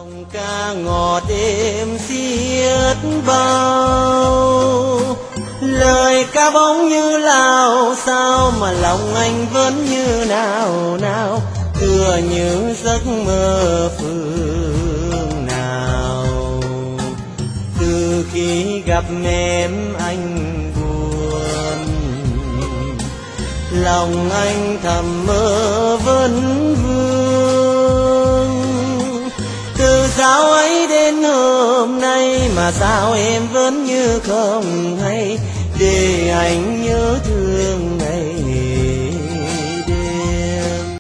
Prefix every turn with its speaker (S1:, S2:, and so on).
S1: Dòng ca ngọt êm xiết bao, lời ca bóng như lao sao mà lòng anh vẫn như nào nào, tựa như giấc mơ phương nào. Từ khi gặp em anh buồn, lòng anh thầm mơ vấn vương. Từ sao ấy đến hôm nay mà sao em vẫn như không hay, để anh nhớ thương